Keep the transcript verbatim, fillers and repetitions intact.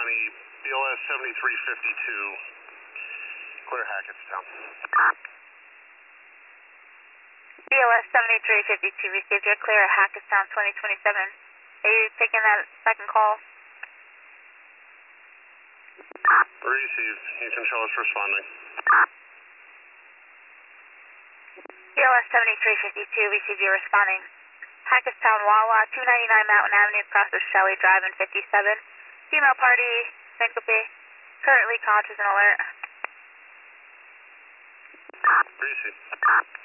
County, B L S seventy-three fifty-two, clear Hackettstown. B L S seventy-three fifty-two, received your clear at Hackettstown twenty twenty-seven. Are you taking that second call? Received. Houston Charles responding. B L S seventy-three fifty-two, received you responding. Hackettstown Wawa, two ninety-nine Mountain Avenue, across the Shelley Drive in fifty-seven. Female party, syncope, currently conscious and alert. Received.